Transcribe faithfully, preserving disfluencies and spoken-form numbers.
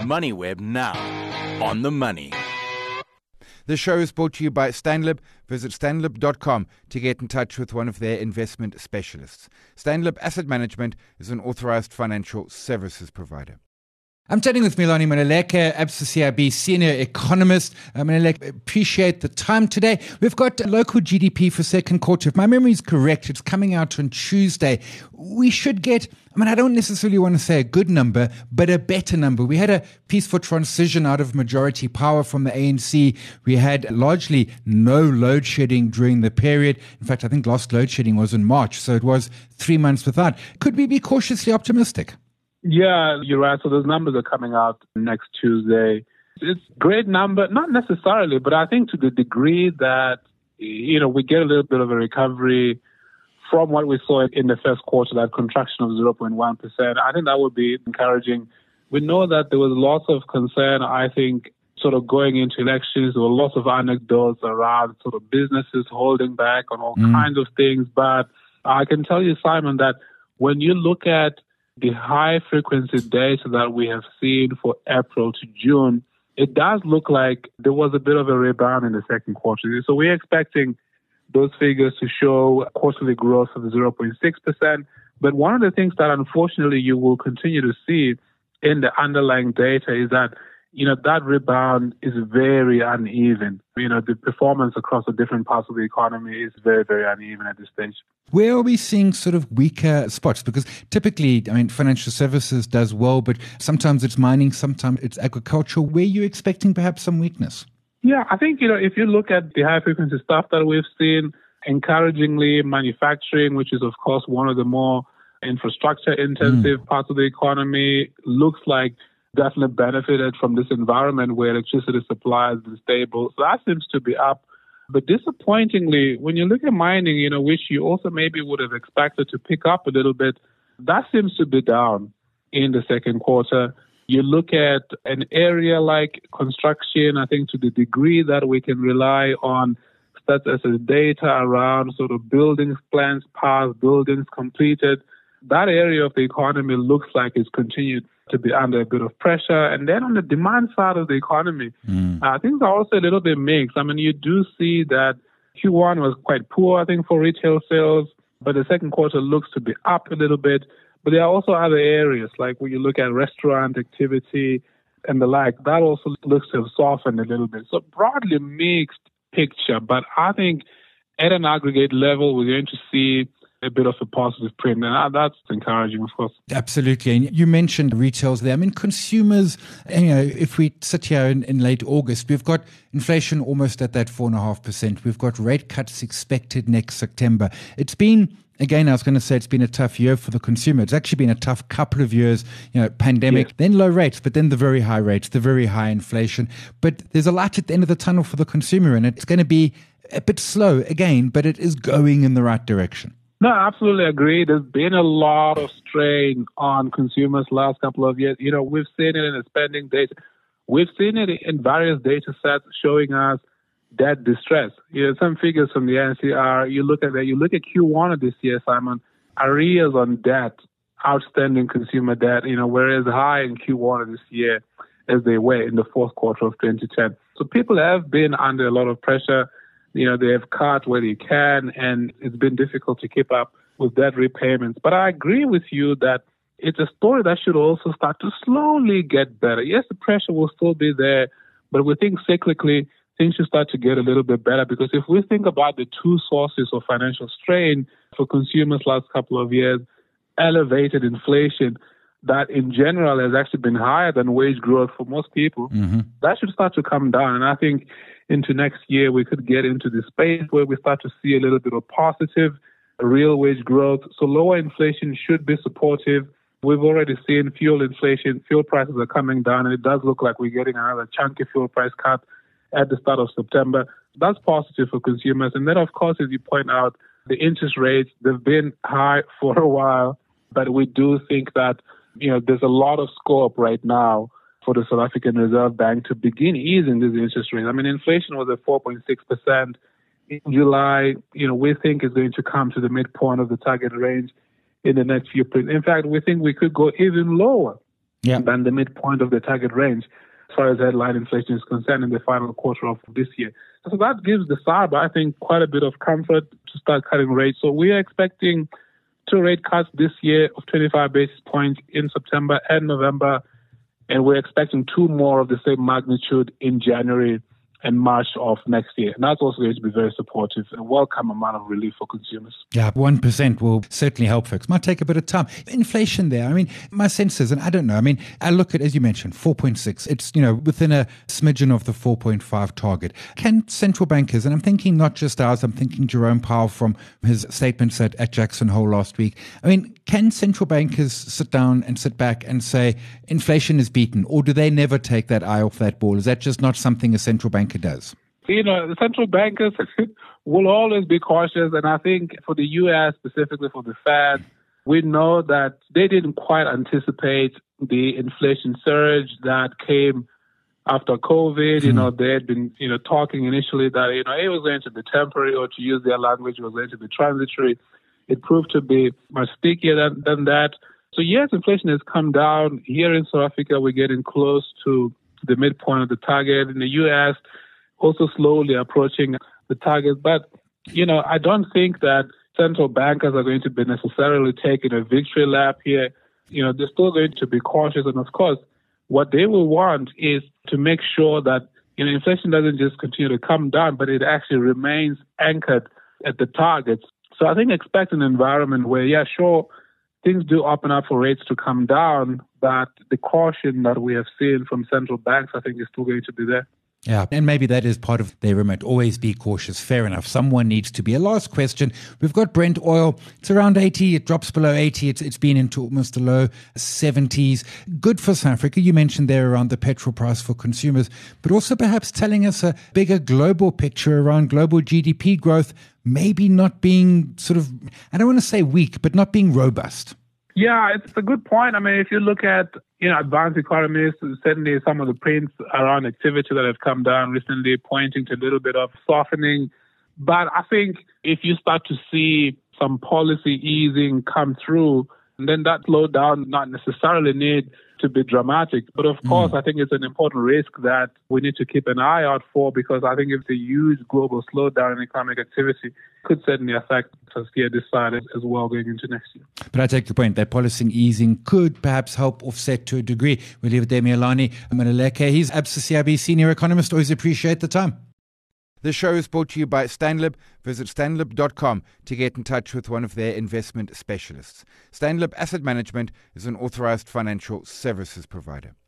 MoneyWeb now. On the money. The show is brought to you by Stanlib. Visit stanlib dot com to get in touch with one of their investment specialists. Stanlib Asset Management is an authorized financial services provider. I'm chatting with Melanie Maluleke, Absa C I B senior economist. Uh, Maluleke, appreciate the time today. We've got local G D P for second quarter. If my memory is correct, it's coming out on Tuesday. We should get, I mean, I don't necessarily want to say a good number, but a better number. We had a peaceful transition out of majority power from the A N C. We had largely no load shedding during the period. In fact, I think last load shedding was in March, so it was three months without. Could we be cautiously optimistic? Yeah, you're right. So those numbers are coming out next Tuesday. It's a great number, not necessarily, but I think to the degree that, you know, we get a little bit of a recovery from what we saw in the first quarter, that contraction of zero point one percent. I think that would be encouraging. We know that there was lots of concern, I think, sort of going into elections. There were lots of anecdotes around sort of businesses holding back on all mm. kinds of things. But I can tell you, Simon, that when you look at the high-frequency data that we have seen for April to June, it does look like there was a bit of a rebound in the second quarter. So we're expecting those figures to show quarterly growth of zero point six percent. But one of the things that unfortunately you will continue to see in the underlying data is that, you know, that rebound is very uneven. You know, the performance across the different parts of the economy is very, very uneven at this stage. Where are we seeing sort of weaker spots? Because typically, I mean, financial services does well, but sometimes it's mining, sometimes it's agriculture. Where are you expecting perhaps some weakness? Yeah, I think, you know, if you look at the high-frequency stuff that we've seen, encouragingly, manufacturing, which is, of course, one of the more infrastructure-intensive mm. parts of the economy, looks like definitely benefited from this environment where electricity supply has been stable. So that seems to be up. But disappointingly, when you look at mining, you know, which you also maybe would have expected to pick up a little bit, that seems to be down in the second quarter. You look at an area like construction, I think to the degree that we can rely on stats as data around sort of buildings, plans passed, buildings completed, that area of the economy looks like it's continued to be under a bit of pressure. And then on the demand side of the economy, mm. uh, things are also a little bit mixed. I mean, you do see that Q one was quite poor, I think, for retail sales, but the second quarter looks to be up a little bit. But there are also other areas, like when you look at restaurant activity and the like, that also looks to have softened a little bit. So broadly mixed picture, but I think at an aggregate level, we're going to see a bit of a positive print, and that's encouraging, of course. Absolutely. And you mentioned retails there. I mean, consumers, you know, if we sit here in, in late August, we've got inflation almost at that four point five percent. We've got rate cuts expected next September. It's been, again, I was going to say it's been a tough year for the consumer. It's actually been a tough couple of years, you know, pandemic, yes. Then low rates, but then the very high rates, the very high inflation. But there's a light at the end of the tunnel for the consumer, and it's going to be a bit slow again, but it is going in the right direction. No, I absolutely agree. There's been a lot of strain on consumers last couple of years. You know, we've seen it in the spending data. We've seen it in various data sets showing us debt distress. You know, some figures from the N C R, you look at that, you look at Q one of this year, Simon, arrears on debt, outstanding consumer debt, you know, whereas high in Q one of this year as they were in the fourth quarter of twenty ten. So people have been under a lot of pressure. You know, they have cut where they can, and it's been difficult to keep up with debt repayments. But I agree with you that it's a story that should also start to slowly get better. Yes, the pressure will still be there, but we think cyclically things should start to get a little bit better, because if we think about the two sources of financial strain for consumers last couple of years, elevated inflation that in general has actually been higher than wage growth for most people, mm-hmm. that should start to come down. And I think into next year, we could get into the space where we start to see a little bit of positive real wage growth. So lower inflation should be supportive. We've already seen fuel inflation. Fuel prices are coming down, and it does look like we're getting another chunky fuel price cut at the start of September. That's positive for consumers. And then, of course, as you point out, the interest rates, they've been high for a while, but we do think that, you know, there's a lot of scope right now for the South African Reserve Bank to begin easing these interest rates. I mean, inflation was at four point six percent in July. You know, we think it's going to come to the midpoint of the target range in the next few periods. In fact, we think we could go even lower yeah. than the midpoint of the target range as far as headline inflation is concerned in the final quarter of this year. So that gives the S A R B, I think, quite a bit of comfort to start cutting rates. So we are expecting two rate cuts this year of twenty-five basis points in September and November, and we're expecting two more of the same magnitude in January and March of next year. And that's also going to be very supportive, a welcome amount of relief for consumers. Yeah, one percent will certainly help folks. Might take a bit of time. Inflation there, I mean, my sense is, and I don't know, I mean, I look at, as you mentioned, four point six. It's, you know, within a smidgen of the four point five target. Can central bankers, and I'm thinking not just ours, I'm thinking Jerome Powell from his statements at, at Jackson Hole last week. I mean, can central bankers sit down and sit back and say inflation is beaten, or do they never take that eye off that ball? Is that just not something a central banker does? You know, the central bankers will always be cautious. And I think for the U S, specifically for the Fed, we know that they didn't quite anticipate the inflation surge that came after COVID. Mm-hmm. You know, they had been, you know, talking initially that, you know, it was going to be temporary, or to use their language, it was going to be transitory. It proved to be much stickier than, than that. So yes, inflation has come down. Here in South Africa, we're getting close to the midpoint of the target. In the U S, also slowly approaching the target. But, you know, I don't think that central bankers are going to be necessarily taking a victory lap here. You know, they're still going to be cautious. And of course, what they will want is to make sure that, you know, inflation doesn't just continue to come down, but it actually remains anchored at the targets. So I think expect an environment where, yeah, sure, things do open up for rates to come down, but the caution that we have seen from central banks, I think, is still going to be there. Yeah, and maybe that is part of their remit. Always be cautious. Fair enough. Someone needs to be. A last question. We've got Brent oil. It's around eighty. It drops below eighty. It's It's been into almost the low seventies. Good for South Africa. You mentioned there around the petrol price for consumers, but also perhaps telling us a bigger global picture around global G D P growth, maybe not being sort of, I don't want to say weak, but not being robust. Yeah, it's a good point. I mean, if you look at, you know, advanced economies, certainly some of the prints around activity that have come down recently pointing to a little bit of softening. But I think if you start to see some policy easing come through, then that slowdown not necessarily need to be dramatic. But of course, mm. I think it's an important risk that we need to keep an eye out for, because I think if the huge global slowdown in economic activity could certainly affect us here this side as well going into next year. But I take the point that policy easing could perhaps help offset to a degree. We'll leave it there. Mialani Maluleke, he's Absa C I B senior economist. Always appreciate the time. This show is brought to you by Stanlib. Visit stanlib dot com to get in touch with one of their investment specialists. Stanlib Asset Management is an authorized financial services provider.